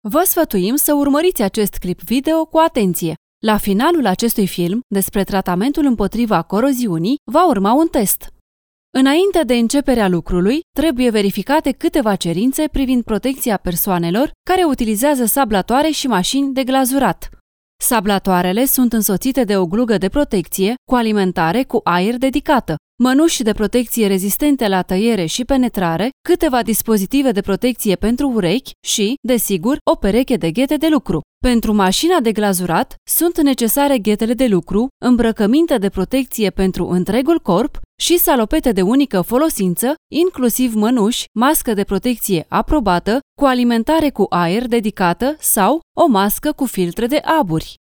Vă sfătuim să urmăriți acest clip video cu atenție. La finalul acestui film, despre tratamentul împotriva coroziunii, va urma un test. Înainte de începerea lucrului, trebuie verificate câteva cerințe privind protecția persoanelor care utilizează sablatoare și mașini de glazurat. Sablatoarele sunt însoțite de o glugă de protecție cu alimentare cu aer dedicată, mănuși de protecție rezistente la tăiere și penetrare, câteva dispozitive de protecție pentru urechi și, desigur, o pereche de ghete de lucru. Pentru mașina de glazurat sunt necesare ghetele de lucru, îmbrăcăminte de protecție pentru întregul corp și salopete de unică folosință, inclusiv mănuși, mască de protecție aprobată, cu alimentare cu aer dedicată sau o mască cu filtre de aburi.